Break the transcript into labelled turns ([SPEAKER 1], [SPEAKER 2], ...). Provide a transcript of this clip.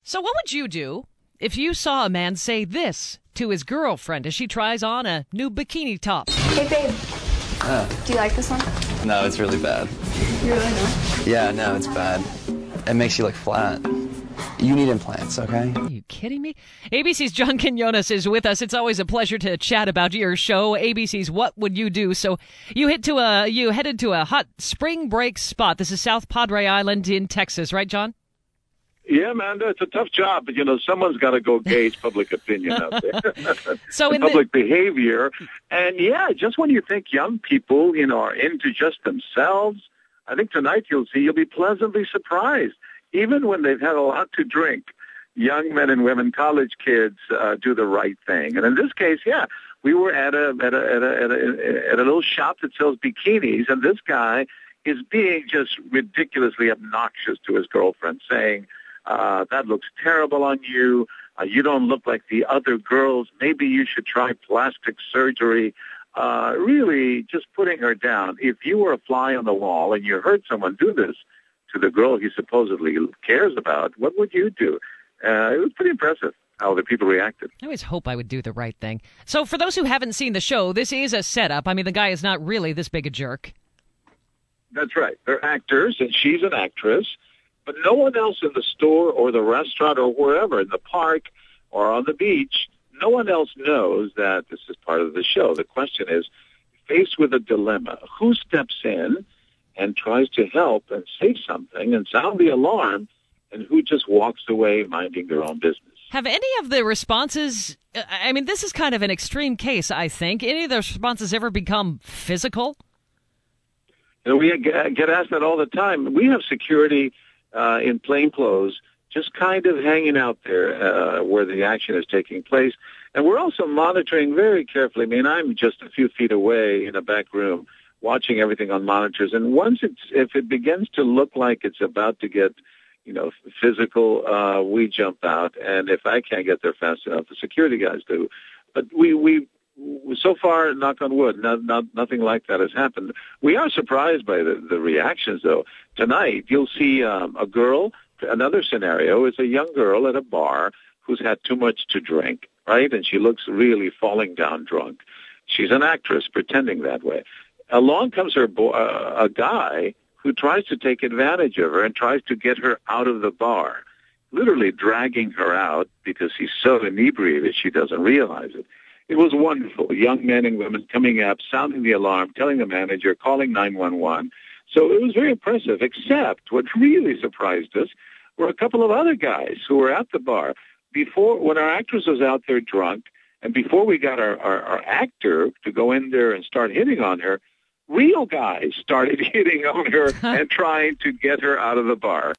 [SPEAKER 1] So what would you do if you saw a man say this to his girlfriend as she tries on a new bikini top?
[SPEAKER 2] Hey, babe. Do you like this one?
[SPEAKER 3] No, it's really bad.
[SPEAKER 2] You really don't?
[SPEAKER 3] Yeah, no, it's bad. It makes you look flat. You need implants, okay?
[SPEAKER 1] Are you kidding me? ABC's John Quinones is with us. It's always a pleasure to chat about your show, ABC's What Would You Do? So you headed to a hot spring break spot. This is South Padre Island in Texas, right, John?
[SPEAKER 4] Yeah, man, it's a tough job, but, someone's got to go gauge public opinion out there.
[SPEAKER 1] So in
[SPEAKER 4] public behavior. And, just when you think young people, are into just themselves, I think tonight you'll be pleasantly surprised. Even when they've had a lot to drink, young men and women, college kids, do the right thing. And in this case, we were at a little shop that sells bikinis, and this guy is being just ridiculously obnoxious to his girlfriend, saying, that looks terrible on you. You don't look like the other girls. Maybe you should try plastic surgery. Really just putting her down. If you were a fly on the wall and you heard someone do this to the girl he supposedly cares about, what would you do? It was pretty impressive how the people reacted.
[SPEAKER 1] I always hope I would do the right thing. So for those who haven't seen the show, this is a setup. I mean, the guy is not really this big a jerk.
[SPEAKER 4] That's right. They're actors, and she's an actress. But no one else in the store or the restaurant or wherever, in the park or on the beach, no one else knows that this is part of the show. The question is, faced with a dilemma, who steps in and tries to help and say something and sound the alarm, and who just walks away minding their own business?
[SPEAKER 1] Have any of the responses, I mean, this is kind of an extreme case, I think. Any of the responses ever become physical?
[SPEAKER 4] We get asked that all the time. We have security in plainclothes, just kind of hanging out there where the action is taking place. And we're also monitoring very carefully. I mean, I'm just a few feet away in a back room watching everything on monitors. And if it begins to look like it's about to get, physical, we jump out. And if I can't get there fast enough, the security guys do. But we so far, knock on wood, nothing like that has happened. We are surprised by the reactions, though. Tonight, you'll see a girl. Another scenario is a young girl at a bar who's had too much to drink, right? And she looks really falling down drunk. She's an actress pretending that way. Along comes a guy who tries to take advantage of her and tries to get her out of the bar, literally dragging her out because he's so inebriated she doesn't realize it. It was wonderful. Young men and women coming up, sounding the alarm, telling the manager, calling 911. So it was very impressive, except what really surprised us were a couple of other guys who were at the bar. When our actress was out there drunk, and before we got our actor to go in there and start hitting on her, real guys started hitting on her and trying to get her out of the bar.